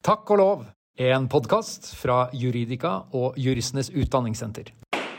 Takk og lov, en podcast fra Juridika og Juristenes Utdanningssenter.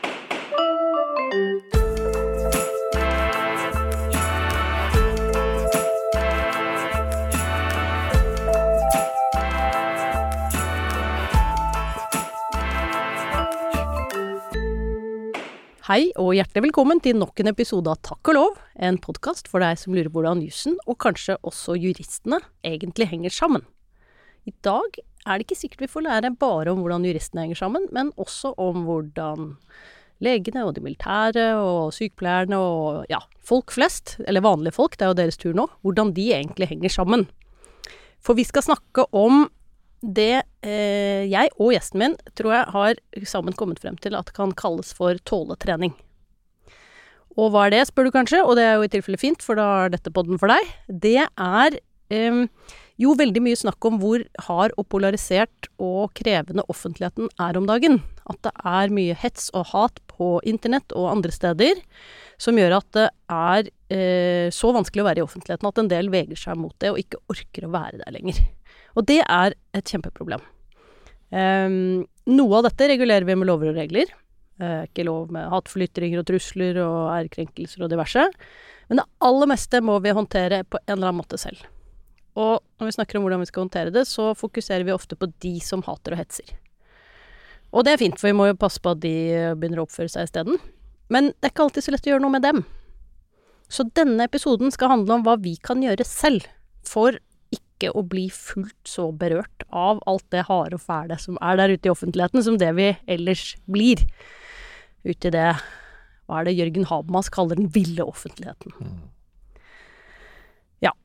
Hei og hjertelig velkommen til nok en episode av Takk og lov, en podcast for deg som lurer på hvordan jussen og kanskje også juristene egentlig henger sammen. I dag er det ikke sikkert vi får lære bare om hvordan juristene henger sammen, men også om hvordan legene og de militære og sykepleierne og folk flest, eller vanlige folk, det er jo deres tur nå, hvordan de egentlig henger sammen. For vi skal snakke om det jeg og gjesten min tror jeg har sammen kommet frem til at det kan kalles for tåletrening. Og hva er det, spør du kanskje? Og det er jo i tilfelle fint, for da er dette podden for deg. Det er jo veldig mye snakk om hvor hard og polarisert og krevende offentligheten er om dagen. At det er mye hets og hat på internett og andre steder, som gjør at det er så vanskelig å være i offentligheten at en del vegrer seg mot det og ikke orker å være der lenger. Og det er et kjempeproblem. Noe av dette regulerer vi med lover og regler. Ikke lov med hatefulle ytringer og trusler og ærekrenkelser og diverse. Men det aller meste må vi håndtere på en eller annen måte selv. Og når vi snakker om hvordan vi skal håndtere det, så fokuserer vi ofte på de som hater og hetser. Og det er fint, for vi må jo passe på at de begynner å oppføre seg i stedet. Men det er ikke alltid så lett å gjøre noe med dem. Så denne episoden skal handle om hva vi kan gjøre selv for ikke å bli fullt så berørt av alt det harde og fæle som er der ute i offentligheten, som det vi ellers blir. Ute i det, hva er det Jørgen Habermas kaller den ville offentligheten. Ja.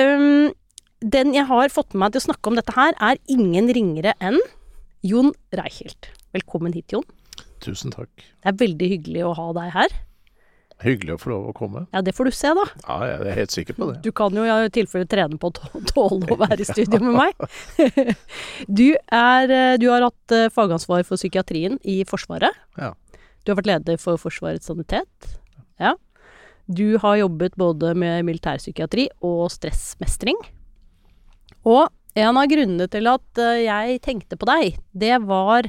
Den jeg har fått med meg til å snakke om dette her, er ingen ringere enn Jon Reichelt. Velkommen hit, Jon. Tusen takk. Det er veldig hyggelig å ha deg her. Hyggelig å få lov å komme. Ja, det får du se da. Ja, jeg er helt sikker på det. Du kan jo i tilfelle trene på å tåle å være i studio med meg. Du har hatt fagansvar for psykiatrien i Forsvaret. Ja. Du har vært leder for Forsvarets sanitet. Ja. Du har jobbet både med militærpsykiatri og stressmestring. Og en av grunnene til at jeg tenkte på deg, det var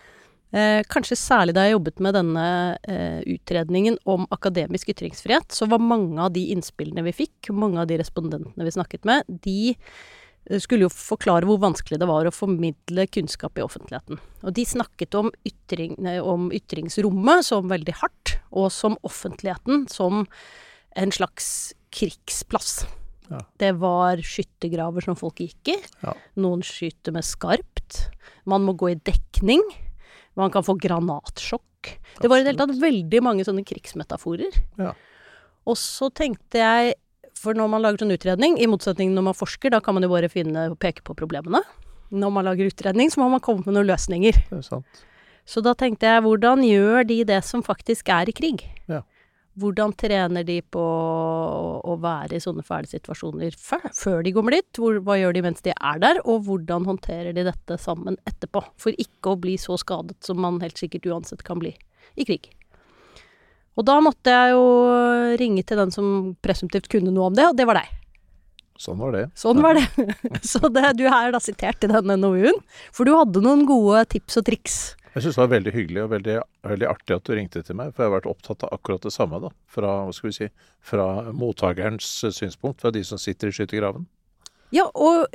kanskje særlig da jeg jobbet med denne utredningen om akademisk ytringsfrihet, så var mange av de innspillene vi fikk, mange av de respondentene vi snakket med, de skulle jo forklare hvor vanskelig det var å formidle kunnskap i offentligheten. Og de snakket om ytringsrommet som veldig hardt, og som offentligheten som en slags krigsplass. Ja. Det var skyttergraver som folk gikk i. Ja. Noen skyter med skarpt. Man må gå i dekning. Man kan få granatsjokk. Det var i det hele tatt veldig mange sånne krigsmetaforer. Ja. Og så tenkte jeg, for når man lager sånn utredning, i motsetning når man forsker, da kan man jo bare peke på problemene. Når man lager utredning, så må man komme med noen løsninger. Det er sant. Så da tenkte jeg, hvordan gjør de det som faktisk er i krig? Ja. Hvordan trener de på å være i sånne fæle situasjoner før de kommer dit? Hva gjør de mens de er der? Og hvordan håndterer de dette sammen etterpå? For ikke å bli så skadet som man helt sikkert uansett kan bli i krig. Og da måtte jeg jo ringe til den som presumptivt kunne noe om det, og det var deg. Sånn var det. Sånn var det. Så du er da sitert i denne NOU-en, for du hadde noen gode tips og triks. Jeg synes det var veldig hyggelig og veldig artig at du ringte til meg, for jeg har vært opptatt av akkurat det samme da, fra mottagerens synspunkt, fra de som sitter i skyttergraven. Ja, og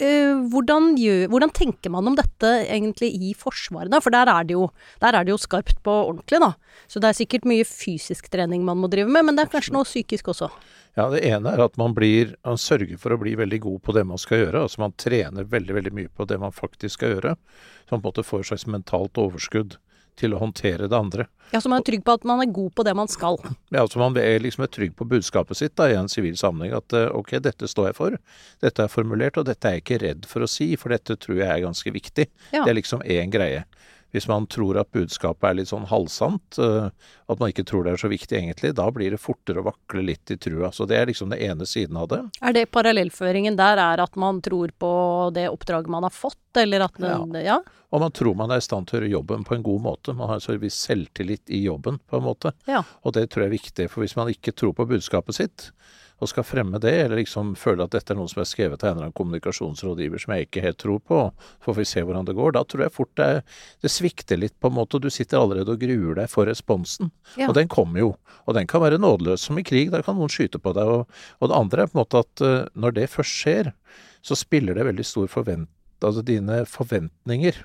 hvordan tenker man om dette egentlig i Forsvaret da? For der er det jo skarpt på ordentlig da. Så det er sikkert mye fysisk trening man må drive med, men det er kanskje noe psykisk også. Ja, det ene er at man sørger for å bli veldig god på det man skal gjøre. Altså man trener veldig, veldig mye på det man faktisk skal gjøre. Så man på en måte får et slags mentalt overskudd til å håndtere det andre. Ja, så man er trygg på at man er god på det man skal. Ja, så man er liksom trygg på budskapet sitt da, i en sivil sammenheng. At ok, dette står jeg for, dette er formulert, og dette er jeg ikke redd for å si, for dette tror jeg er ganske viktig. Ja. Det er liksom en greie. Hvis man tror at budskapet er litt sånn halvsant, at man ikke tror det er så viktig egentlig, da blir det fortere å vakle litt i trua. Så det er liksom den ene siden av det. Er det parallellføringen der at man tror på det oppdraget man har fått, eller at ja? Og man tror man er i stand til å gjøre jobben på en god måte. Man har en viss selvtillit i jobben på en måte. Ja. Og det tror jeg er viktig, for hvis man ikke tror på budskapet sitt, og skal fremme det, eller liksom føle at dette er noe som er skrevet av en eller annen kommunikasjonsrådgiver som jeg ikke helt tror på, så får vi se hvordan det går. Da tror jeg fort det svikter litt på en måte, og du sitter allerede og gruer deg for responsen. Ja. Og den kommer jo, og den kan være nådeløs som i krig, da kan noen skyte på deg. Og det andre er på en måte at når det først skjer, så spiller det veldig stor altså dine forventninger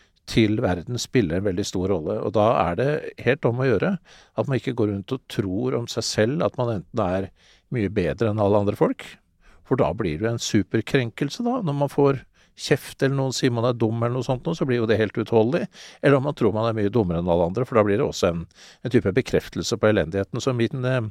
til verden spiller en veldig stor rolle, og da er det helt om å gjøre at man ikke går rundt og tror om seg selv at man enten er mye bedre enn alle andre folk, for da blir det en superkrenkelse da, når man får kjeft eller noen sier man er dum eller noe sånt, så blir jo det helt utholdelig, eller om man tror man er mye dummere enn alle andre, for da blir det også en type bekreftelse på elendigheten. Så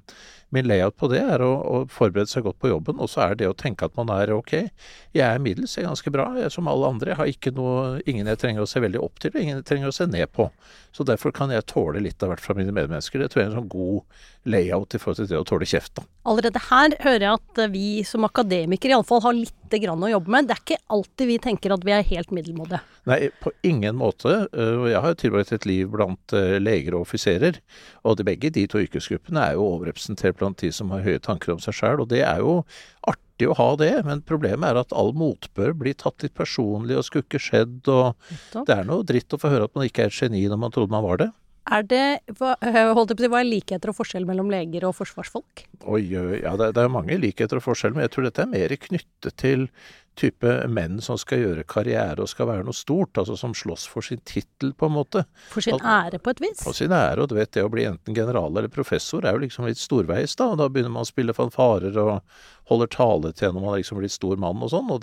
min layout på det er å forberede seg godt på jobben, og så er det å tenke at man er ok, jeg er middels, jeg er ganske bra, jeg er som alle andre, jeg har ingen jeg trenger å se veldig opp til, ingen jeg trenger å se ned på. Så derfor kan jeg tåle litt av hvert fra mine medmennesker. Det tror jeg er en sånn god layout i forhold til det å tåle kjeft da. Allerede her hører jeg at vi som akademikere i alle fall har litt grann å jobbe med. Det er ikke alltid vi tenker at vi er helt middelmådige. Nei, på ingen måte. Jeg har tilbrakt et liv blant leger og offiserer, og begge de to yrkesgruppene er jo overrepresentert blant de som har høye tanker om seg selv, og det er jo artig å ha det, men problemet er at all motbør blir tatt litt personlig og skulle ikke skjedd, og det er noe dritt å få høre at man ikke er et geni når man trodde man var det. Hva er likheter og forskjell mellom leger og forsvarsfolk? Ja, det er mange likheter og forskjell, men jeg tror dette er mer knyttet til type menn som skal gjøre karriere og skal være noe stort, altså som slåss for sin titel på en måte. For sin ære på et vis? For sin ære, og du vet, det å bli enten general eller professor er jo liksom litt storveis da, og da begynner man å spille fanfarer og holder tale til når man liksom blir stor mann og sånn, og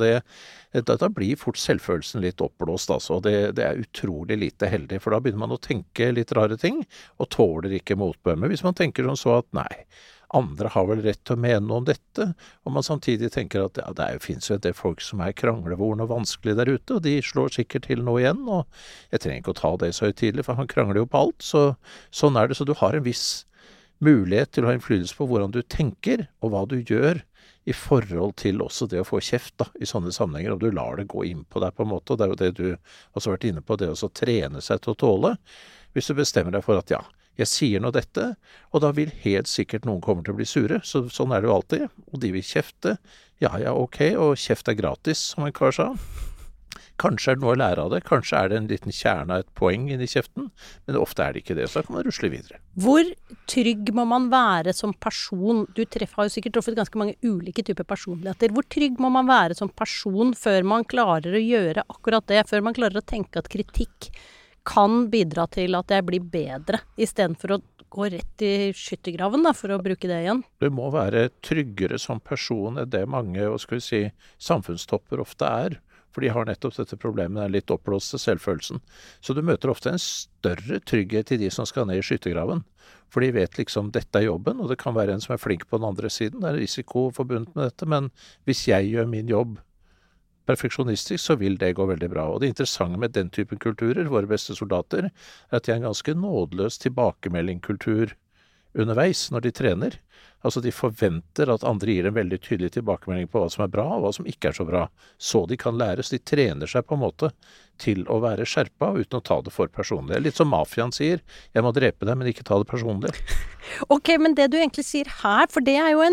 da blir fort selvfølelsen litt oppblåst, altså, og det er utrolig lite heldig, for da begynner man å tenke litt rare ting, og tåler ikke motbør. Men hvis man tenker sånn så at nei, andre har vel rett til å mene noe om dette, og man samtidig tenker at ja, det finnes jo en del folk som er kranglevorne og vanskelig der ute, og de slår sikkert til nå igjen, og jeg trenger ikke å ta det så høytidelig, for han krangler jo på alt, så sånn er det. Så du har en viss mulighet til å ha innflytelse på hvordan du tenker, og hva du gjør i forhold til også det å få kjeft da, i sånne sammenhenger, og du lar det gå inn på deg på en måte, og det er jo det du også har vært inne på, det å trene seg til å tåle. Hvis du bestemmer deg for at ja, jeg sier nå dette, og da vil helt sikkert noen komme til å bli sure, så sånn er det jo alltid, og de vil kjefte, ja, ok, og kjeft er gratis, som en kar sa. Kanskje er det noe å lære av det, kanskje er det en liten kjerne av et poeng inn i kjeften, men ofte er det ikke det, så da kan man rusle videre. Hvor trygg må man være som person? Du har jo sikkert truffet ganske mange ulike typer personligheter. Hvor trygg må man være som person før man klarer å gjøre akkurat det, før man klarer å tenke at kritikk kan bidra til at jeg blir bedre, i stedet for å gå rett i skyttergraven, da, for å bruke det igjen? Du må være tryggere som person enn det mange, samfunnstopper ofte er. For de har nettopp dette problemet, den litt oppblåste selvfølelsen. Så du møter ofte en større trygghet i de som skal ned i skyttergraven. For de vet liksom, dette er jobben, og det kan være en som er flink på den andre siden. Det er risiko forbundet med dette, men hvis jeg gjør min jobb perfeksjonistisk, så vil det gå veldig bra. Og det interessante med den typen kulturer, våre beste soldater, er at de er en ganske nådeløs tilbakemeldingkultur underveis når de trener. Altså de forventer at andre gir en veldig tydelig tilbakemelding på hva som er bra og hva som ikke er så bra. Så de kan lære, så de trener seg på en måte til å være skjerpa uten å ta det for personlig. Litt som mafiaen sier, jeg må drepe deg, men ikke ta det personlig. Ok, men det du egentlig sier her, for det er jo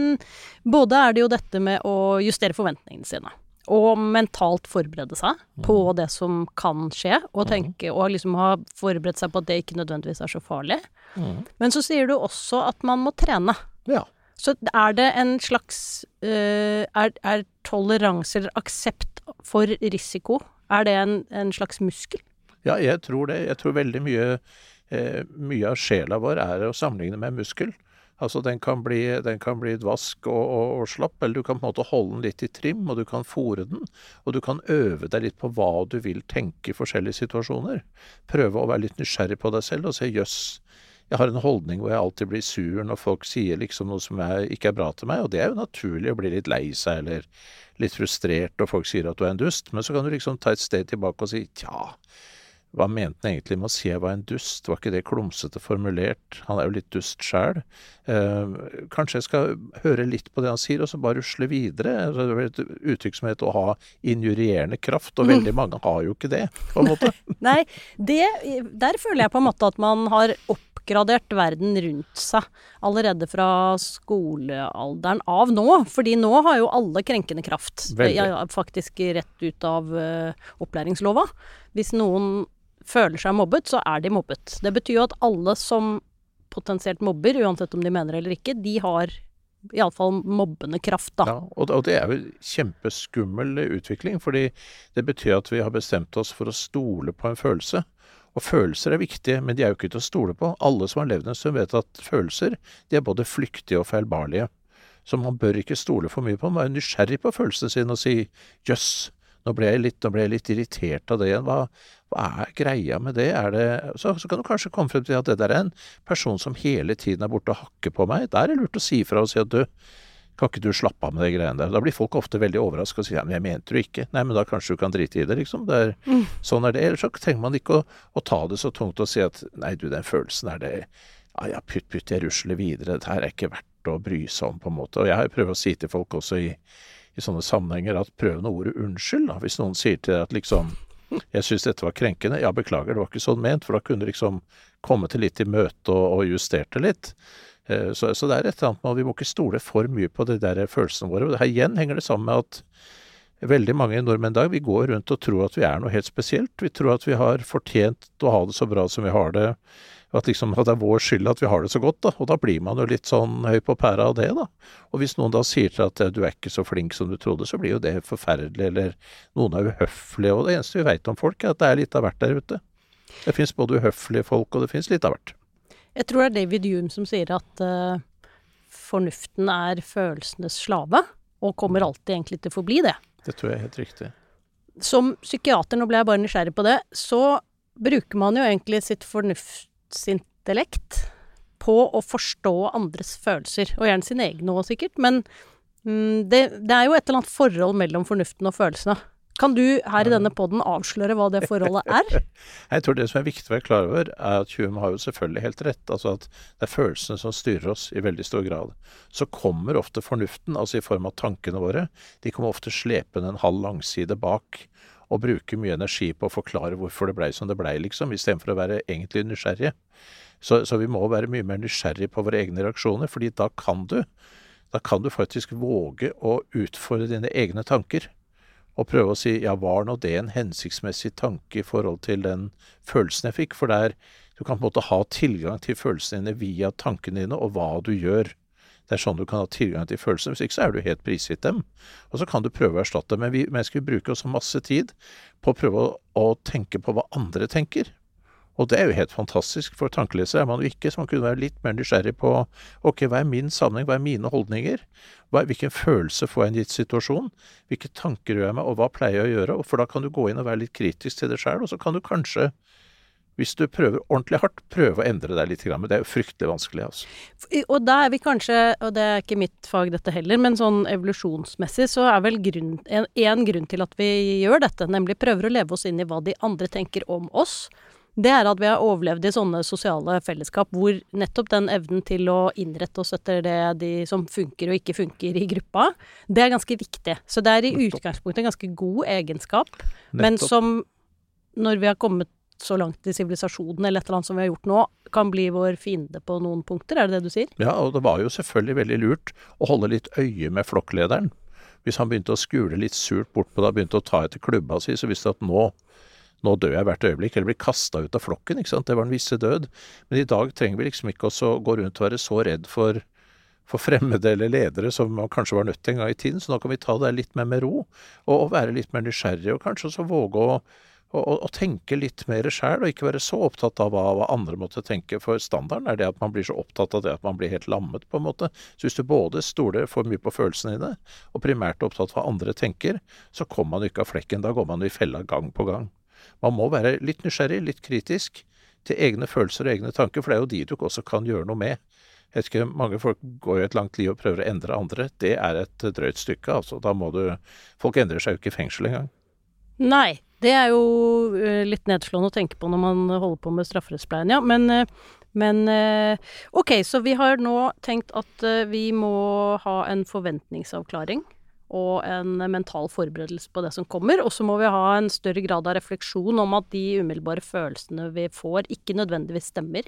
både er det jo dette med å justere forventningene sine, og mentalt forberede seg på det som kan skje, og tenke, og liksom ha forberedt seg på at det ikke nødvendigvis er så farlig. Men så sier du også at man må trene. Ja. Så er det en slags, er toleranse eller aksept for risiko, er det en slags muskel? Ja, jeg tror det. Jeg tror veldig mye av sjela vår er å sammenligne med muskel. Altså den kan bli dvask og slapp, eller du kan på en måte holde den litt i trim, og du kan fôre den, og du kan øve deg litt på hva du vil tenke i forskjellige situasjoner. Prøve å være litt nysgjerrig på deg selv og se, jøss, jeg har en holdning hvor jeg alltid blir sur når folk sier liksom noe som ikke er bra til meg, og det er jo naturlig å bli litt lei seg eller litt frustrert, og folk sier at du er en dust, men så kan du liksom ta et sted tilbake og si, tja, hva mente han egentlig med å si jeg var en dust? Var ikke det klumsete formulert? Han er jo litt dust selv. Kanskje jeg skal høre litt på det han sier, og så bare rusle videre. Det er et uttrykk som heter å ha injurierende kraft, og veldig mange har jo ikke det, på en måte. Nei, der føler jeg på en måte at man har oppgradert verden rundt seg allerede fra skolealderen av nå. Fordi nå har jo alle krenkende kraft. Faktisk rett ut av opplæringslova. Hvis noen føler seg mobbet, så er de mobbet. Det betyr jo at alle som potensielt mobber, uansett om de mener eller ikke, de har i alle fall mobbende kraft, da. Ja, og det er jo kjempeskummel utvikling, fordi det betyr at vi har bestemt oss for å stole på en følelse. Og følelser er viktige, men de er jo ikke til å stole på. Alle som har levd en stund vet at følelser, de er både flyktige og feilbarlige. Så man bør ikke stole for mye på. Man er nysgjerrig på følelsene sine og si, jøss, nå ble jeg litt irritert av det igjen. Hva er greia med det? Så kan du kanskje komme frem til at det der er en person som hele tiden er borte og hakker på meg. Da er det lurt å si fra og si at kan ikke du slappe av med de greiene der? Da blir folk ofte veldig overrasket og sier, ja, men jeg mente du ikke. Nei, men da kanskje du kan drite i det, liksom. Sånn er det. Ellers så trenger man ikke å ta det så tungt og si at, nei du, den følelsen er det, ja, pytt, jeg rusler videre. Dette her er ikke verdt å bry seg om, på en måte. Og jeg har prøvd å si til folk også i sånne sammenhenger at prøv noe ordet unnskyld, da. Hvis noen sier til deg at liksom, jeg synes dette var krenkende, ja, beklager, det var ikke sånn ment, for da kunne du liksom komme til litt i møte og justerte litt. Så det er et eller annet med at vi må ikke stole for mye på de der følelsene våre. Og her igjen henger det sammen med at veldig mange nordmenn i dag, vi går rundt og tror at vi er noe helt spesielt. Vi tror at vi har fortjent å ha det så bra som vi har det, at liksom at det er vår skyld at vi har det så godt, da. Og da blir man jo litt sånn høy på pæra av det, da. Og hvis noen da sier til at du er ikke så flink som du trodde, så blir jo det forferdelig, eller noen er uhøflige, og det eneste vi vet om folk er at det er litt av hvert der ute. Det finnes både uhøflige folk, og det finnes litt av hvert. Jeg tror det er David Hume som sier at fornuften er følelsenes slave, og kommer alltid egentlig til å forbli det. Det tror jeg er helt riktig. Som psykiater, nå ble jeg bare nysgjerrig på det, så bruker man jo egentlig sitt fornuftsintellekt på å forstå andres følelser, og gjerne sine egne også sikkert, men det er jo et eller annet forhold mellom fornuften og følelsene. Kan du her i denne podden avsløre hva det forholdet er? Jeg tror det som er viktig å være klar over, er at Hume har jo selvfølgelig helt rett. Altså at det er følelsene som styrer oss i veldig stor grad. Så kommer ofte fornuften, altså i form av tankene våre, de kommer ofte slepende en halv langside bak og bruker mye energi på å forklare hvorfor det ble som det ble, liksom, i stedet for å være egentlig nysgjerrig. Så vi må være mye mer nysgjerrig på våre egne reaksjoner, fordi da kan du faktisk våge å utfordre dine egne tanker. Og prøve å si, ja, var nå det en hensiktsmessig tanke i forhold til den følelsen jeg fikk? For du kan på en måte ha tilgang til følelsene dine via tankene dine og hva du gjør. Det er sånn du kan ha tilgang til følelsene, hvis ikke så er du helt prisgitt dem. Og så kan du prøve å erstatte dem, men vi mennesker bruker også masse tid på å prøve å tenke på hva andre tenker. Og det er jo helt fantastisk, for tankeleser er man jo ikke, så man kunne være litt mer nysgjerrig på, ok, hva er min sammenheng, hva er mine holdninger, hvilken følelse får jeg i en gitt situasjon, hvilke tanker gjør jeg meg, og hva pleier jeg å gjøre, for da kan du gå inn og være litt kritisk til det selv, og så kan du kanskje, hvis du prøver ordentlig hardt, prøve å endre deg litt, men det er jo fryktelig vanskelig, altså. Og da er vi kanskje, og det er ikke mitt fag dette heller, men sånn evolusjonsmessig så er vel en grunn til at vi gjør dette, nemlig prøver å leve oss inn i hva de andre tenker om oss. Det er at vi har overlevd i sånne sosiale fellesskap hvor nettopp den evnen til å innrette oss etter det de som funker og ikke funker i gruppa, det er ganske viktig. Så det er i utgangspunktet en ganske god egenskap, men som når vi har kommet så langt i sivilisasjonen eller et eller annet som vi har gjort nå, kan bli vår fiende på noen punkter, er det det du sier? Ja, og det var jo selvfølgelig veldig lurt å holde litt øye med flokklederen. Hvis han begynte å skule litt surt bort på det, begynte å ta etter klubba si, så visste at nå dør jeg hvert øyeblikk, eller blir kastet ut av flokken, ikke sant? Det var en visse død. Men i dag trenger vi liksom ikke også gå rundt og være så redd for fremmede eller ledere som man kanskje var nødt til en gang i tiden, så nå kan vi ta det litt mer med ro, og være litt mer nysgjerrig, og kanskje også våge å tenke litt mer selv, og ikke være så opptatt av hva andre måtte tenke, for standarden er det at man blir så opptatt av det at man blir helt lammet på en måte. Så hvis du både stoler for mye på følelsene dine, og primært opptatt av hva andre tenker, så kommer man ikke av flekken, da går man i fella gang på gang. Man må være litt nysgjerrig, litt kritisk til egne følelser og egne tanker, for det er jo de du også kan gjøre noe med. Jeg vet ikke, mange folk går jo et langt liv og prøver å endre andre. Det er et drøyt stykke, altså. Folk endrer seg jo ikke i fengsel engang. Nei, det er jo litt nedslående å tenke på når man holder på med strafferettspleien, ja. Men ok, så vi har nå tenkt at vi må ha en forventningsavklaring og en mental forberedelse på det som kommer, og så må vi ha en større grad av refleksjon om at de umiddelbare følelsene vi får ikke nødvendigvis stemmer.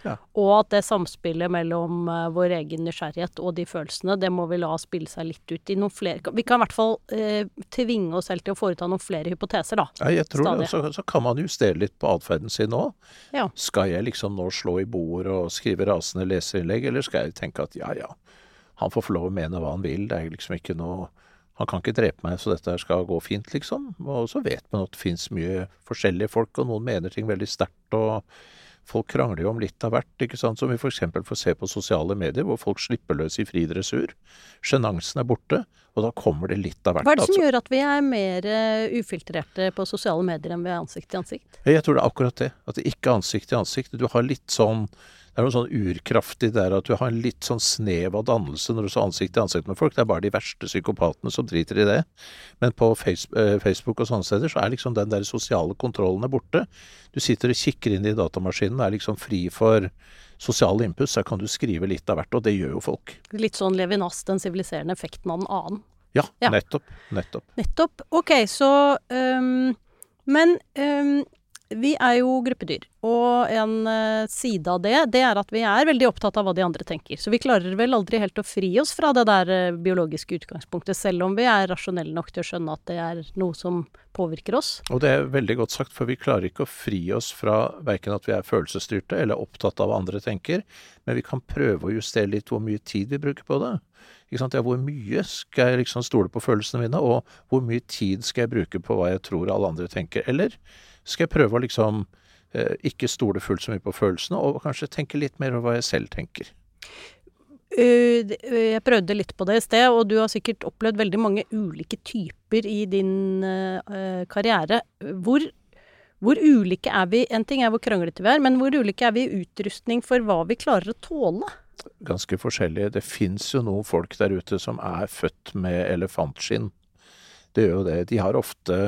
Ja. Og at det samspillet mellom vår egen nysgjerrighet og de følelsene, det må vi la spille seg litt ut i noen flere. Vi kan i hvert fall tvinge oss selv til å foreta noen flere hypoteser, da. Ja, jeg tror det. Så kan man justere litt på atferden sin nå. Ja. Skal jeg liksom nå slå i bord og skrive rasende leserinnlegg, eller skal jeg tenke at ja, han får få lov å mene hva han vil, det er liksom ikke noe, han kan ikke drepe meg, så dette skal gå fint, liksom. Og så vet man at det finnes mye forskjellige folk, og noen mener ting veldig sterkt, og folk krangler jo om litt av hvert, ikke sant, som vi for eksempel får se på sosiale medier, hvor folk slipper løs i fri dressur. Sjenansen er borte, og da kommer det litt av hvert. Hva er det som gjør at vi er mer ufiltrerte på sosiale medier enn vi er ansikt til ansikt? Jeg tror det er akkurat det, at det ikke er ansikt til ansikt. Du har litt sånn, det er noe sånn urkraftig der at du har en litt sånn snev av dannelse når du så ansikt til ansikt med folk. Det er bare de verste psykopatene som driter i det. Men på Facebook og sånne steder så er liksom den der sosiale kontrollen borte. Du sitter og kikker inn i datamaskinen, er liksom fri for sosiale impuls, så kan du skrive litt av hvert, og det gjør jo folk. Litt sånn Levinas, den siviliserende effekten av den annen. Ja. Nettopp. Ok, så men vi er jo gruppedyr, og en side av det er at vi er veldig opptatt av hva de andre tenker. Så vi klarer vel aldri helt å fri oss fra det der biologiske utgangspunktet, selv om vi er rasjonelle nok til å skjønne at det er noe som påvirker oss. Og det er veldig godt sagt, for vi klarer ikke å fri oss fra hverken at vi er følelsesstyrte eller opptatt av hva andre tenker, men vi kan prøve å justere litt hvor mye tid vi bruker på det. Ikke sant? Ja, hvor mye skal jeg liksom stole på følelsene mine, og hvor mye tid skal jeg bruke på hva jeg tror alle andre tenker, eller skal jeg prøve å liksom ikke stole fullt så mye på følelsene, og kanskje tenke litt mer over hva jeg selv tenker. Jeg prøvde litt på det i sted, og du har sikkert opplevd veldig mange ulike typer i din karriere. Hvor ulike er vi? En ting er hvor kranglete vi er, men hvor ulike er vi i utrustning for hva vi klarer å tåle? Ganske forskjellige. Det finnes jo noen folk der ute som er født med elefantskinn. Det gjør jo det. De har ofte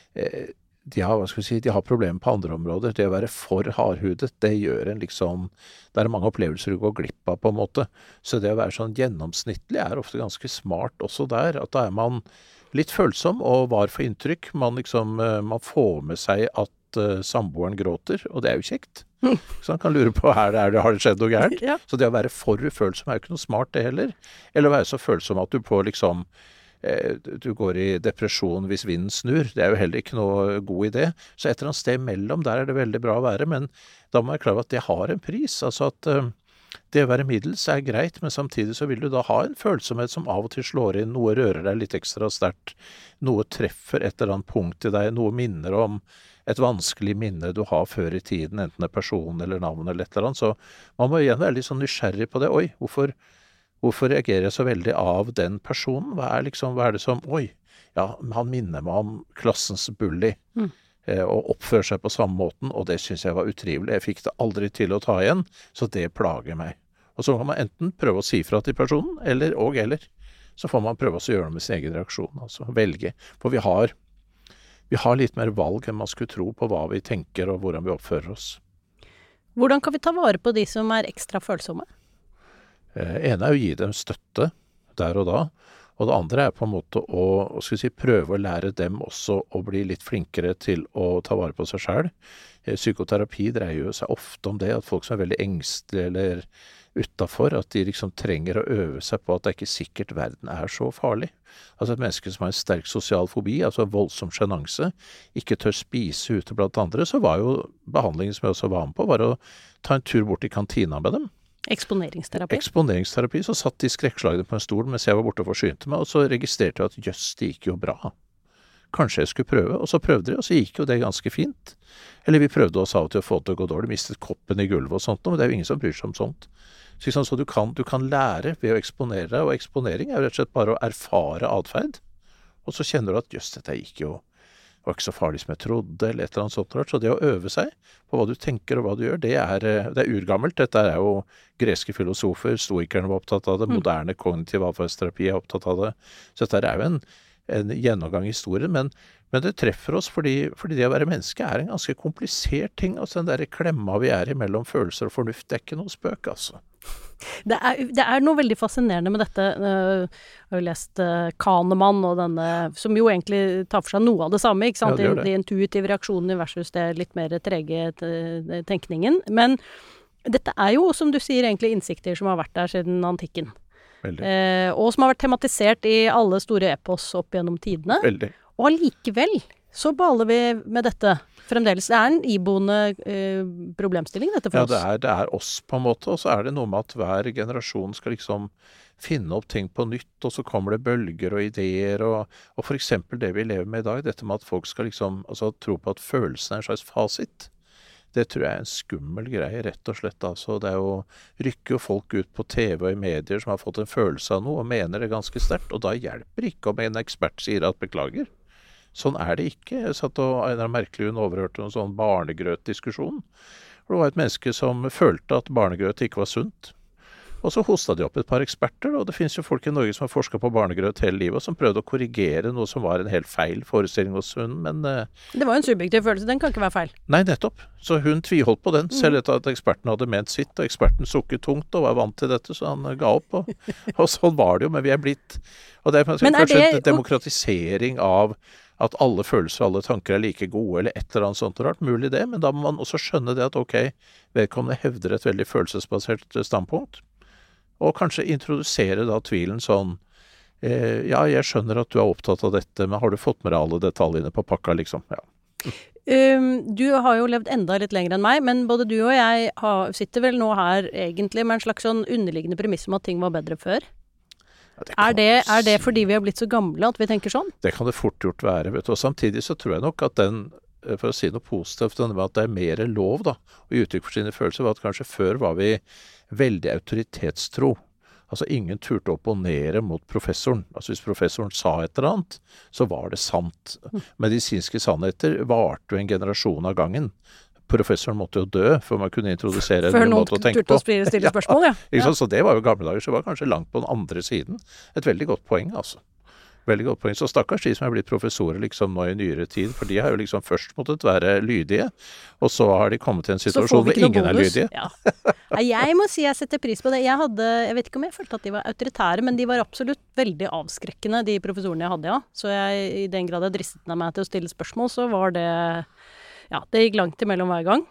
de har problemer på andre områder. Det å være for hardhudet, det gjør en liksom, det er mange opplevelser du går glipp av på en måte. Så det å være sånn gjennomsnittlig er ofte ganske smart også der. At da er man litt følsom og var for inntrykk. Man får med seg at samboeren gråter, og det er jo kjekt. Så han kan lure på, har det skjedd noe gærent? Ja. Så det å være for følsom er jo ikke noe smart det heller. Eller å være så følsom at du på liksom du går i depresjon hvis vinden snur. Det er jo heller ikke noe god idé. Så et eller annet sted mellom, der er det veldig bra å være, men da må jeg klare at det har en pris. Altså at det å være middels er greit, men samtidig så vil du da ha en følsomhet som av og til slår inn, noe rører deg litt ekstra sterkt, noe treffer et eller annet punkt i deg, noe minner om et vanskelig minne du har før i tiden, enten det er person eller navn eller et eller annet. Så man må igjen være litt sånn nysgjerrig på det. Oi, hvorfor reagerer jeg så veldig av den personen? Hva er det som, han minner meg om klassens bully, og oppfører seg på samme måten, og det synes jeg var utrivelig. Jeg fikk det aldri til å ta igjen, så det plager meg. Og så kan man enten prøve å si fra til personen, eller. Så får man prøve å gjøre det med sin egen reaksjon, altså velge. For vi har litt mer valg enn man skulle tro på hva vi tenker og hvordan vi oppfører oss. Hvordan kan vi ta vare på de som er ekstra følsomme? Ene er å gi dem støtte der og da, og det andre er på en måte å prøve å lære dem også å bli litt flinkere til å ta vare på seg selv. Psykoterapi dreier jo seg ofte om det, at folk som er veldig engstelige eller utenfor, at de liksom trenger å øve seg på at det er ikke sikkert verden er så farlig. Altså et menneske som har en sterk sosial fobi, altså en voldsom sjenanse, ikke tør spise ute blant andre, så var jo behandlingen som jeg også var med på, var å ta en tur bort i kantina med dem. Eksponeringsterapi, så satt de skrekkslagne på en stol mens jeg var borte og forsynte meg, og så registrerte jeg at jøss, det gikk jo bra. Kanskje jeg skulle prøve, og så prøvde de, og så gikk jo det ganske fint. Eller vi prøvde oss av og til å få det til å gå dårlig, mistet koppen i gulvet og sånt, men det er jo ingen som bryr seg om sånt. Så du kan lære ved å eksponere deg, og eksponering er jo rett og slett bare å erfare atferd, og så kjenner du at jøss, dette var ikke så farlig som jeg trodde, eller et eller annet sånt. Så det å øve seg på hva du tenker og hva du gjør, det er urgammelt. Dette er jo greske filosofer, stoikerne var opptatt av det, moderne kognitiv atferdsterapi er opptatt av det. Så dette er jo en gjennomgang i historien, men det treffer oss fordi det å være menneske er en ganske komplisert ting. Altså den der klemma vi er mellom følelser og fornuft, det er ikke noe spøk, altså. Det er noe veldig fascinerende med dette. Jeg har jo lest Kahneman og denne, som jo egentlig tar for seg noe av det samme, ikke sant? Ja, det. De intuitive reaksjonene versus det litt mer trege tenkningen. Men Dette jo, som du sier, egentlig innsikter som har vært der siden antikken. Veldig. Og som har vært tematisert i alle store epos opp gjennom tidene. Veldig. Og allikevel så baller vi med dette fremdeles. Det en iboende problemstilling, dette for oss. Ja, det oss på en måte, og så det noe med at hver generasjon skal liksom finne opp ting på nytt, og så kommer det bølger og ideer, og for eksempel det vi lever med i dag, dette med at folk skal liksom tro på at følelsen en slags fasit. Det tror jeg en skummel greie, rett og slett. Altså, det jo rykker jo folk ut på TV og i medier som har fått en følelse av noe, og mener det ganske sterkt, og da hjelper ikke om en ekspert sier at beklager. Sånn det ikke. Jeg satt og en merkelig hun overhørte en sånn barnegrøt-diskusjon. Det var et menneske som følte at barnegrøt ikke var sunt. Og så hostet de opp et par eksperter, og det finnes jo folk i Norge som har forsket på barnegrøt hele livet, og som prøvde å korrigere noe som var en helt feil forestilling hos hun, men det var jo en subjektiv følelse, den kan ikke være feil. Nei, nettopp. Så hun tviholdt på den, selv etter at eksperten hadde ment sitt, og eksperten sukket tungt og var vant til dette, så han ga opp, og sånn var det jo, men vi blitt. Og det kanskje en demokratisering av at alle følelser og alle tanker like gode, eller et eller annet sånt rart, mulig det, men da må man også skjønne det at ok, vedkommende hevder et veldig følelsesbasert standpunkt, og kanskje introdusere da tvilen sånn, ja, jeg skjønner at du opptatt av dette, men har du fått med deg alle detaljene på pakka, liksom? Ja. Du har jo levd enda litt lenger enn meg, men både du og jeg sitter vel nå her egentlig med en slags sånn underliggende premiss om at ting var bedre før. Ja, det fordi vi har blitt så gamle at vi tenker sånn? Det kan det fort gjort være, vet du. Og samtidig så tror jeg nok at for å si noe positivt, at det mer lov da, å gi uttrykk for sine følelser, var at kanskje før var vi veldig autoritetstro. Altså ingen turte å opponere mot professoren. Altså hvis professoren sa et eller annet, så var det sant. Medisinske sannheter varte jo en generasjon av gangen. Professoren måtte jo dø før man kunne introdusere en måte å tenke på. Før noen turte å stille spørsmål, ja. Ja. Så det var jo gamle dager, så var kanskje langt på den andre siden. Et veldig godt poeng, altså. Veldig godt poeng. Så stakkars de som blitt professorer liksom nå i nyere tid, for de har jo liksom først måttet være lydige, og så har de kommet til en situasjon hvor ingen lydige. Ja. Jeg må si jeg setter pris på det. Jeg vet ikke om jeg følte at de var autoritære, men de var absolutt veldig avskrekkende, de professorene jeg hadde, ja. Så i den grad jeg dristet meg til å stille spørsmål, så var det, ja, det gikk langt imellom hver gang.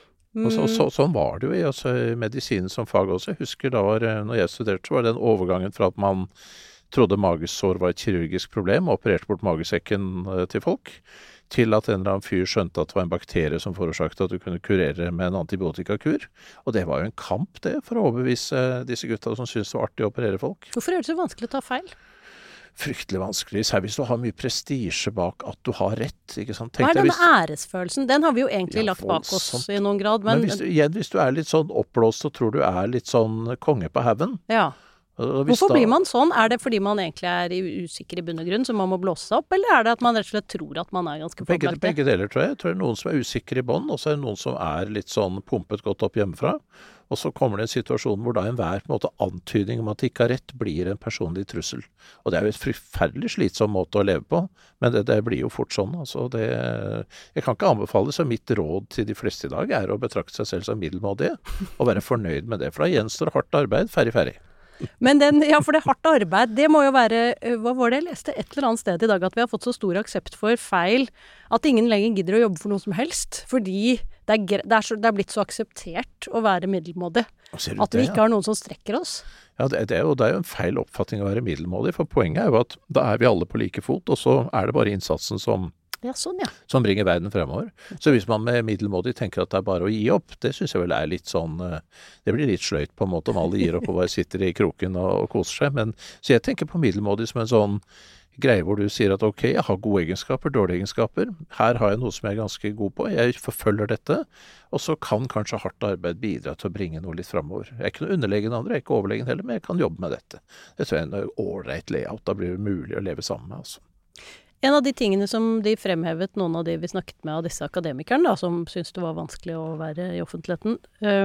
Og sånn var det jo i medisinen som fag også. Jeg husker når jeg studerte, så var det den overgangen fra at man trodde magesår var et kirurgisk problem, og opererte bort magesekken til folk, til at en eller annen fyr skjønte at det var en bakterie som forårsaket at du kunne kurere med en antibiotikakur. Og det var jo en kamp det, for å overbevise disse gutta som syntes det var artig å operere folk. Hvorfor det så vanskelig å ta feil? Fryktelig vanskelig, særlig hvis du har mye prestisje bak at du har rett, ikke sant? Hva denne æresfølelsen? Den har vi jo egentlig lagt bak oss i noen grad, men hvis du litt sånn oppblåst og tror du litt sånn konge på haugen. Ja. Hvorfor blir man sånn? Det fordi man egentlig usikker i bunn og grunn, så man må blåse seg opp, eller det at man rett og slett tror at man ganske forklart? Begge deler, tror jeg. Jeg tror det noen som usikker i bånd, og så det noen som litt sånn pumpet godt opp hjemmefra. Og så kommer det en situasjon hvor da enhver på en måte antydning om at de ikke har rett, blir en personlig trussel. Og det jo et forferdelig slitsom måte å leve på, men det blir jo fort sånn. Altså jeg kan ikke anbefale, så mitt råd til de fleste i dag å betrakte seg selv som middelmådige, og være fornøyd med det. For da gjenstår hardt arbeid, ferdig. Men for det hardt arbeid, det må jo være, hva var det jeg leste et eller annet sted i dag, at vi har fått så stor aksept for feil, at ingen lenger gidder å jobbe for noe som helst, fordi det blitt så akseptert å være middelmådig, at vi ikke har noen som strekker oss. Ja, det jo en feil oppfatning å være middelmådig, for poenget jo at da vi alle på like fot, og så det bare innsatsen som bringer verden fremover. Så hvis man med middelmådig tenker at det bare å gi opp, det synes jeg vel litt sånn, det blir litt sløyt på en måte om alle gir opp og bare sitter i kroken og koser seg, men så jeg tenker på middelmådig som en sånn greie hvor du sier at ok, jeg har gode egenskaper, dårlige egenskaper, her har jeg noe som jeg ganske god på, jeg forfølger dette, og så kan kanskje hardt arbeid bidra til å bringe noe litt fremover. Jeg ikke noe underlegen andre, jeg ikke overlegen heller, men jeg kan jobbe med dette. Det tror jeg en ålreit layout, da blir det mulig å leve sammen med, altså. En av de tingene som de fremhevet, noen av de vi snakket med av disse akademikerne, som syntes det var vanskelig å være i offentligheten,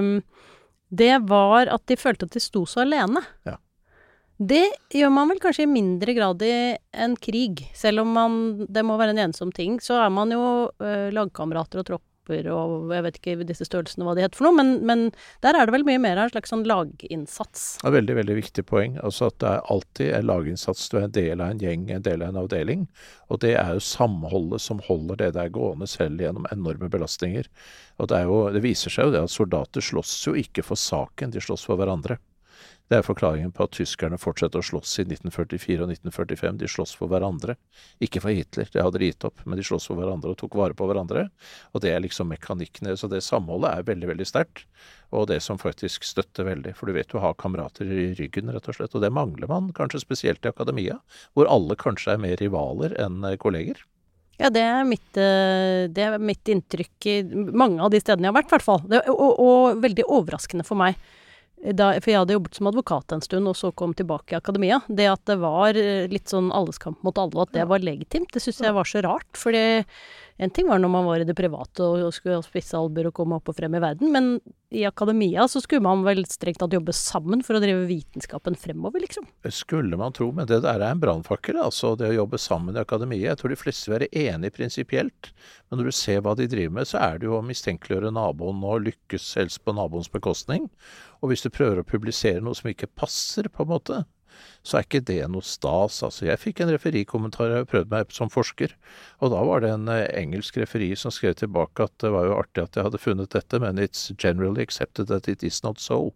det var at de følte at de sto så alene. Ja. Det gjør man vel kanskje i mindre grad i en krig. Selv om det må være en ensom ting, så man jo lagkamerater og egenskaper, og jeg vet ikke disse størrelsene hva de heter for noe, men der er det vel mye mer av en slags sånn laginnsats. Ja, veldig, veldig viktig poeng. Altså at det er alltid en laginnsats. Du er en del av en gjeng, en del av en avdeling. Og det er jo samholdet som holder det der gående selv gjennom enorme belastninger. Og det viser seg jo det at soldater slåss jo ikke for saken, de slåss for hverandre. Det er forklaringen på at tyskerne fortsetter å slåss i 1944 og 1945. De slåss for hverandre. Ikke for Hitler, det hadde de gitt opp, men de slåss for hverandre og tok vare på hverandre. Og det er liksom mekanikkene. Så det samholdet er veldig, veldig sterkt. Og det som faktisk støtter veldig. For du vet du har kamerater i ryggen, rett og slett. Og det mangler man kanskje spesielt i akademia, hvor alle kanskje er mer rivaler enn kolleger. Ja, det er mitt inntrykk i mange av de stedene jeg har vært, i hvert fall. Og veldig overraskende for meg. For jeg hadde jobbet som advokat en stund, og så kom tilbake i akademia. Det at det var litt sånn alleskamp mot alle, og at det var legitimt, det synes jeg var så rart. Fordi en ting var når man var i det private og skulle spisse albuer og komme opp og frem i verden, men i akademia så skulle man vel strengt tatt jobbe sammen for å drive vitenskapen fremover, liksom. Skulle man tro, men det der er en brannfakkel, altså det å jobbe sammen i akademia. Jeg tror de fleste vil være enige prinsipielt, men når du ser hva de driver med, så er det jo å mistenkeliggjøre naboen og lykkes helst på naboens bekostning. Og hvis du prøver å publisere noe som ikke passer, på en måte, så er ikke det noe stas. Altså, jeg fikk en referikommentar, jeg prøvde meg som forsker, og da var det en engelsk referi som skrev tilbake at det var jo artig at jeg hadde funnet dette, men it's generally accepted that it is not so.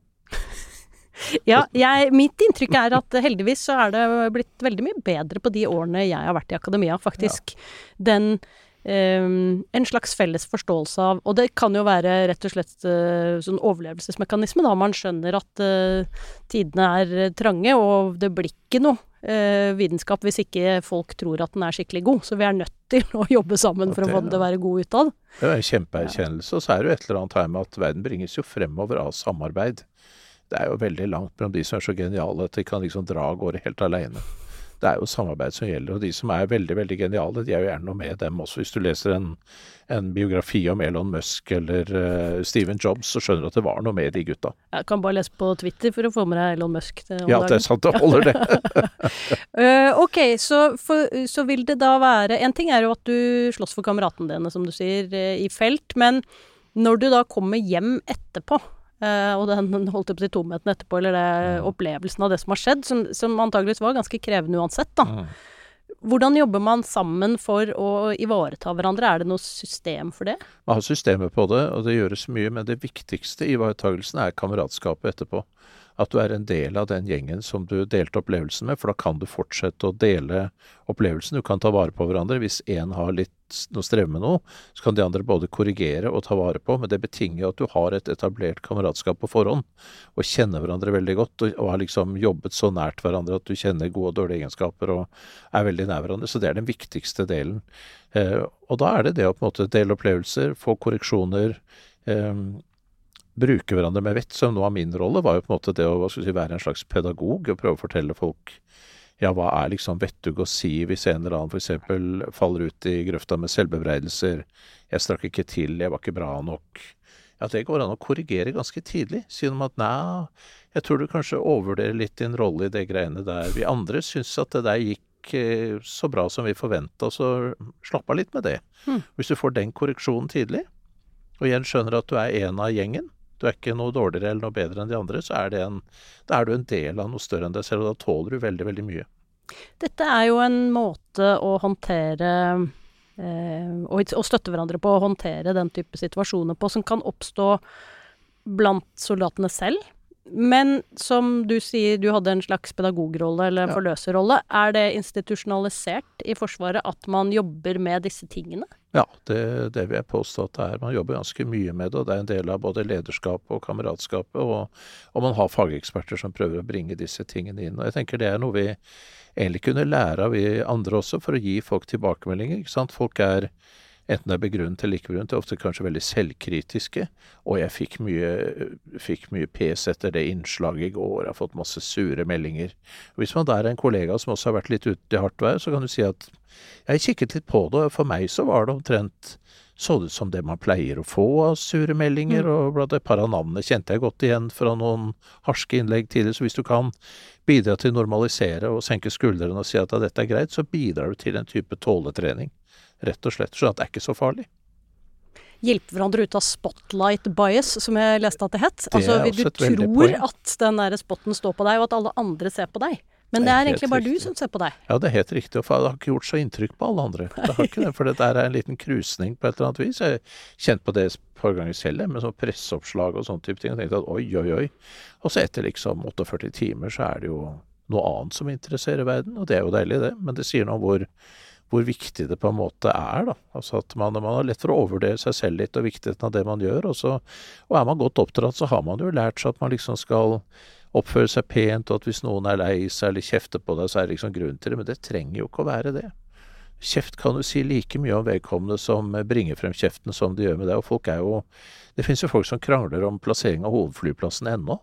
Ja, mitt inntrykk er at heldigvis så er det blitt veldig mye bedre på de årene jeg har vært i akademia, faktisk. Ja. En slags felles forståelse av, og det kan jo være rett og slett sånn overlevelsesmekanisme da, man skjønner at tidene er trange, og det blir ikke noe vitenskap hvis ikke folk tror at den er skikkelig god, så vi er nødt til å jobbe sammen for å få den til å være god utad. Det er en kjempeerkjennelse, og så er det jo et eller annet her med at verden bringes jo fremover av samarbeid. Det er jo veldig langt mellom de som er så geniale at de kan liksom dra av gårde helt alene. Det er jo samarbeid som gjelder, og de som er veldig, veldig geniale, de er jo gjerne noe med dem også. Hvis du leser en biografi om Elon Musk eller Steven Jobs, så skjønner du at det var noe med de gutta. Jeg kan bare lese på Twitter for å få med deg Elon Musk. Ja, det er sant, det holder det. Ok, så vil det da være, en ting er jo at du slåss for kameraten dine, som du sier, i felt, men når du da kommer hjem etterpå, og den holdt opp til tomheten etterpå, eller opplevelsen av det som har skjedd, som antageligvis var ganske krevende uansett da. Hvordan jobber man sammen for å ivareta hverandre? Er det noe system for det? Man har systemer på det, og det gjøres mye, men det viktigste i ivaretagelsen er kameratskapet etterpå. At du er en del av den gjengen som du delte opplevelsen med, for da kan du fortsette å dele opplevelsen. Du kan ta vare på hverandre. Hvis en har noe strev med noe, så kan de andre både korrigere og ta vare på, men det betinger at du har et etablert kameratskap på forhånd, og kjenner hverandre veldig godt, og har liksom jobbet så nært hverandre at du kjenner gode og dårlige egenskaper, og er veldig nær hverandre. Så det er den viktigste delen. Og da er det å på en måte dele opplevelser, få korreksjoner, bruke hverandre med vett, som noe av min rolle var jo på en måte det å være en slags pedagog og prøve å fortelle folk hva er liksom vettug å si hvis en eller annen for eksempel faller ut i grøfta med selvbebreidelser, jeg strakk ikke til, jeg var ikke bra nok. Ja, det går an å korrigere ganske tidlig, si noe om at jeg tror du kanskje overvurderer litt din rolle i det greiene der. Vi andre synes at det der gikk så bra som vi forventet, så slapp av litt med det. Hvis du får den korreksjonen tidlig, og igjen skjønner at du er en av gjengen, du er ikke noe dårligere eller noe bedre enn de andre, så da er du en del av noe større enn deg selv, og da tåler du veldig, veldig mye. Dette er jo en måte å håndtere, og støtte hverandre på å håndtere den type situasjoner på, som kan oppstå blant soldatene selv. Men som du sier, du hadde en slags pedagogrolle eller en forløserrolle. Er det institusjonalisert i Forsvaret at man jobber med disse tingene? Ja, det vil jeg påstå at det er. Man jobber ganske mye med det, og det er en del av både lederskap og kameratskapet, og man har fageksperter som prøver å bringe disse tingene inn. Og jeg tenker det er noe vi egentlig kunne lære av vi andre også, for å gi folk tilbakemeldinger, ikke sant? Folk er enten det er begrunnet eller ikke begrunnet, ofte kanskje veldig selvkritiske, og jeg fikk mye pes etter det innslaget i går, jeg har fått masse sure meldinger. Og hvis man der er en kollega som også har vært litt ute i hardt vær, så kan du si at jeg kikket litt på det, og for meg så var det omtrent så det ut som det man pleier å få av sure meldinger, og blant et par av navnene kjente jeg godt igjen fra noen harske innlegg tidligere, så hvis du kan bidra til å normalisere og senke skuldrene og si at dette er greit, så bidrar du til en type tåletrening. Rett og slett, så det er ikke så farlig. hjelpe hverandre ut av spotlight bias, som jeg leste at det het. Det Altså, også du tror at den der spotten står på deg, og at alle andre ser på deg. Men det er egentlig bare du som ser på deg. Ja, det er helt riktig, og det har ikke gjort så inntrykk på alle andre. Det har ikke det, for det der er en liten krusning på et eller annet vis. Jeg kjente på det på ganger selv, med sånn presseoppslag og sånne type ting, og tenkte at oi. Og så etter liksom 48 timer så er det jo noe annet som interesserer verden, og det er jo deilig det, men det sier noe om hvor viktig det på en måte er da. Altså at man har lett for å overvurdere seg selv litt, og viktigheten av det man gjør, og er man godt oppdratt, så har man jo lært seg at man liksom skal oppføre seg pent, og at hvis noen er lei seg eller kjefter på deg, så er det liksom grunn til det, men det trenger jo ikke å være det. Kjeft kan du si like mye om vedkommende som bringer frem kjeften som de gjør med deg, og folk er jo, det finnes jo folk som krangler om plassering av hovedflyplassen ennå.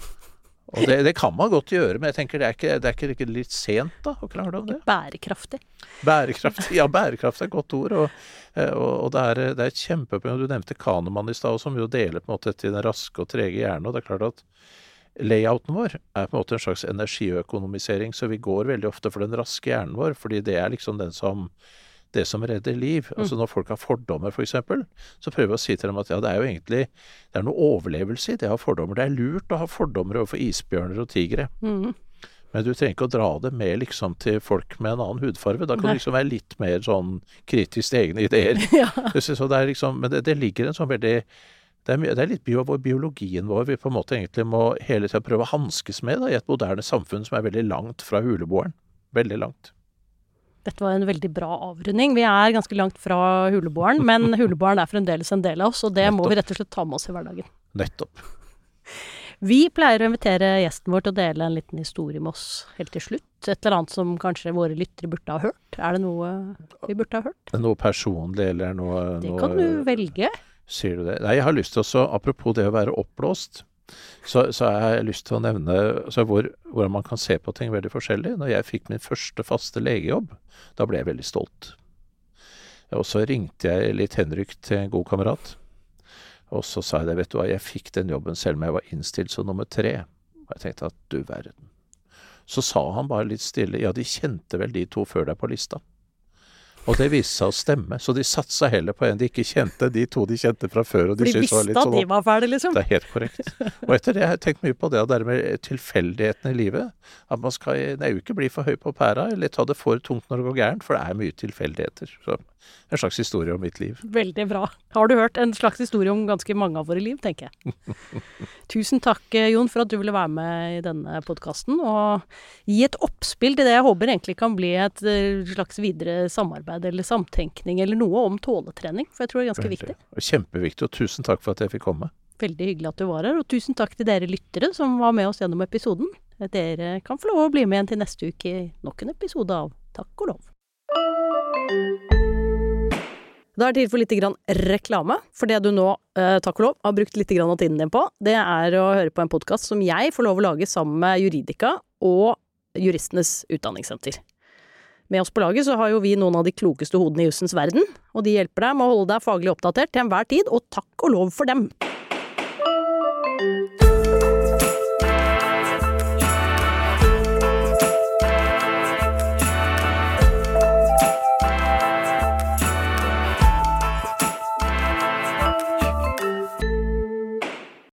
Og det kan man godt gjøre, men jeg tenker det er ikke litt sent da, å krangle om det. Bærekraftig. Ja, bærekraft er et godt ord, og det er et kjempeproblem. Du nevnte Kahneman i stad, som jo deler på en måte til den raske og trege hjernen, og det er klart at layouten vår er på en måte en slags energiøkonomisering, så vi går veldig ofte for den raske hjernen vår, fordi det er liksom det som redder liv. Altså når folk har fordommer for eksempel, så prøver vi å si til dem at ja, det er jo egentlig, det er noe overlevelse i det å ha fordommer. Det er lurt å ha fordommer overfor isbjørner og tigre. Men du trenger ikke å dra det med liksom til folk med en annen hudfarve. Da kan du liksom være litt mer sånn kritisk til egne ideer. Så det er liksom, men det ligger en sånn veldig, det er litt biologien vår vi på en måte egentlig må hele tiden prøve å hanskes med da, i et moderne samfunn som er veldig langt fra huleboeren. Veldig langt. Dette var en veldig bra avrunding. Vi er ganske langt fra huleboeren, men huleboeren er fremdeles en del av oss, og det må vi rett og slett ta med oss i hverdagen. Nettopp. Vi pleier å invitere gjesten vår til å dele en liten historie med oss helt til slutt. Et eller annet som kanskje våre lyttere burde ha hørt. Er det noe vi burde ha hørt? Noe personlig eller noe... Det kan du velge. Sier du det? Nei, jeg har lyst til også, apropos det å være oppblåst, så har jeg lyst til å nevne hvordan man kan se på ting veldig forskjellig. Når jeg fikk min første faste legejobb, da ble jeg veldig stolt. Og så ringte jeg litt henrykt til en god kamerat, og så sa jeg det, vet du hva, jeg fikk den jobben selv om jeg var innstilt som nummer 3. Og jeg tenkte at du verden. Så sa han bare litt stille, ja, de kjente vel de 2 før deg på lista. Og det viste seg å stemme, så de satsa heller på en de ikke kjente, de 2 de kjente fra før. Og de visste at sånn, de var ferdig, liksom. Det er helt korrekt. Og etter det har jeg tenkt mye på det, og dermed tilfeldighetene i livet. At man skal jo ikke bli for høy på pæra, eller ta det for tungt når det går gærent, for det er mye tilfeldigheter. Så en slags historie om mitt liv. Veldig bra. Har du hørt en slags historie om ganske mange av våre liv, tenker jeg. Tusen takk, Jon, for at du ville være med i denne podcasten, og gi et oppspill til det jeg håper egentlig kan bli et slags videre samarbeid eller samtenkning, eller noe om tåletrening, for jeg tror det er ganske viktig. Kjempeviktig, og tusen takk for at jeg fikk komme. Veldig hyggelig at du var her, og tusen takk til dere lyttere som var med oss gjennom episoden. Dere kan få lov å bli med igjen til neste uke i nok en episode av Takk og lov. Da er det tid for litt grann reklame, for det du nå, takk og lov, har brukt litt grann av tiden din på, det er å høre på en podcast som jeg får lov å lage sammen med Juridika og Juristenes Utdanningssenter. Med oss på laget så har jo vi noen av de klokeste hodene i jussens verden, og de hjelper deg med å holde deg faglig oppdatert til enhver tid, og takk og lov for dem!